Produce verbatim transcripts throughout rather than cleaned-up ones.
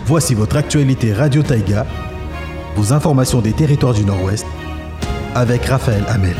Voici votre actualité Radio Taïga, vos informations des territoires du Nord-Ouest, avec Raphaël Hamel.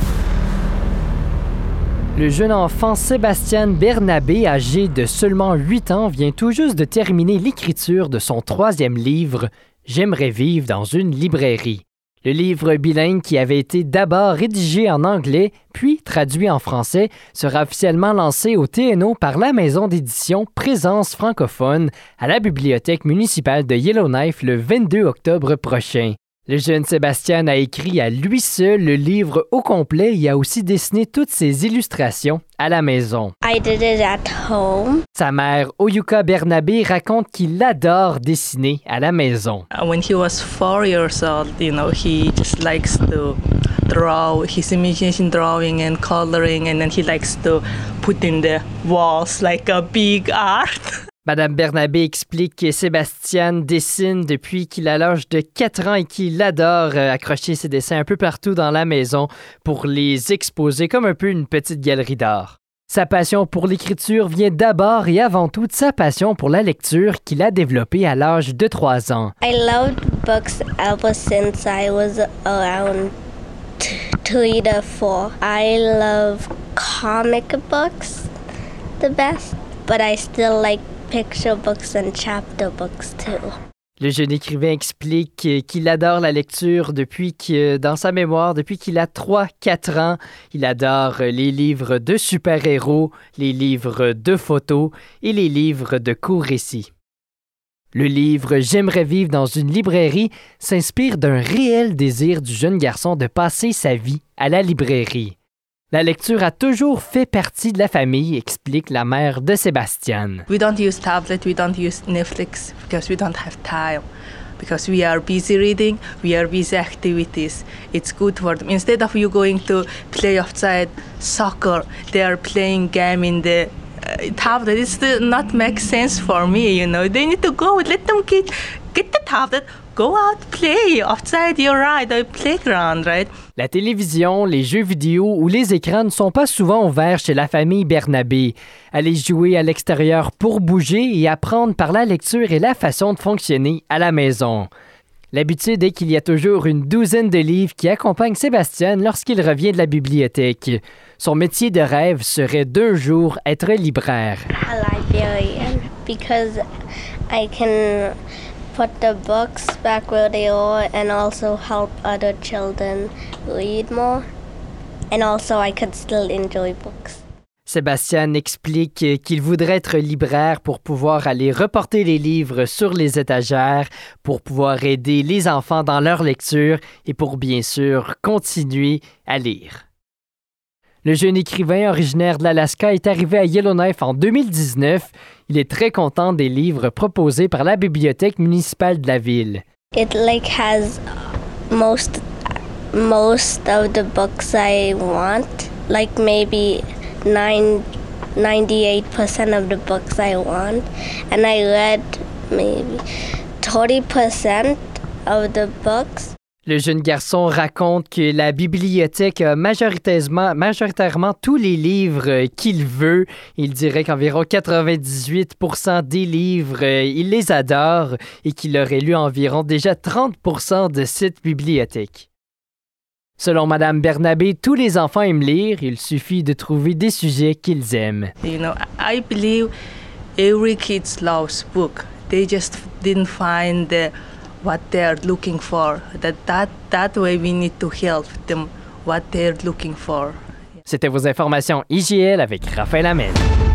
Le jeune enfant Sébastien Bernabé, âgé de seulement huit ans, vient tout juste de terminer l'écriture de son troisième livre, « J'aimerais vivre dans une librairie ». Le livre bilingue, qui avait été d'abord rédigé en anglais, puis traduit en français, sera officiellement lancé au T N O par la maison d'édition Présence francophone à la bibliothèque municipale de Yellowknife le vingt-deux octobre prochain. Le jeune Sébastien a écrit à lui seul le livre au complet et a aussi dessiné toutes ses illustrations à la maison. I did it at home. Sa mère, Oyuka Bernabé, raconte qu'il adore dessiner à la maison. When he was four years old, you know, he just likes to draw, his imagination drawing and coloring, and then he likes to put in the walls like a big art. Madame Bernabé explique que Sébastien dessine depuis qu'il a l'âge de quatre ans et qu'il adore accrocher ses dessins un peu partout dans la maison pour les exposer comme un peu une petite galerie d'art. Sa passion pour l'écriture vient d'abord et avant tout de sa passion pour la lecture qu'il a développée à l'âge de trois ans. I loved books ever since I was around three to four. I love comic books the best, but I still like picture books and chapter books too. Le jeune écrivain explique qu'il adore la lecture depuis que, dans sa mémoire, depuis qu'il a trois quatre ans. Il adore les livres de super-héros, les livres de photos et les livres de courts récits. Le livre « J'aimerais vivre dans une librairie » s'inspire d'un réel désir du jeune garçon de passer sa vie à la librairie. La lecture a toujours fait partie de la famille, explique la mère de Sébastien. We don't use tablet, we don't use Netflix because we don't have time. Because we are busy reading, we are busy activities. It's good for them. Instead of you going to play outside soccer, they are playing game in the uh, tablet. It's the, not make sense for me, you know. They need to go, let them get, get the tablet. Go out, play outside your right, the playground, right? La télévision, les jeux vidéo ou les écrans ne sont pas souvent ouverts chez la famille Bernabé. Aller jouer à l'extérieur pour bouger et apprendre par la lecture est la façon de fonctionner à la maison. L'habitude est qu'il y a toujours une douzaine de livres qui accompagnent Sébastien lorsqu'il revient de la bibliothèque. Son métier de rêve serait d'un jour être libraire. A librarian, because I can put the books back where they are and also help other children read more. And also I could still enjoy books. Sébastien explique qu'il voudrait être libraire pour pouvoir aller reporter les livres sur les étagères, pour pouvoir aider les enfants dans leur lecture et pour bien sûr continuer à lire. Le jeune écrivain originaire de l'Alaska est arrivé à Yellowknife en deux mille dix-neuf. Il est très content des livres proposés par la bibliothèque municipale de la ville. It like has most most of the books I want, like maybe nine, ninety-eight percent of the books I want, and I read maybe thirty percent of the books. Le jeune garçon raconte que la bibliothèque a majoritairement, majoritairement tous les livres qu'il veut. Il dirait qu'environ quatre-vingt-dix-huit pour cent des livres, il les adore et qu'il aurait lu environ déjà trente pour cent de cette bibliothèque. Selon Madame Bernabé, tous les enfants aiment lire. Il suffit de trouver des sujets qu'ils aiment. You know, I believe every kid loves book. They just didn't find the what they're looking for. That, that, that way we need to help them what they're looking for. C'était vos informations I G L avec Raphaël Hamel.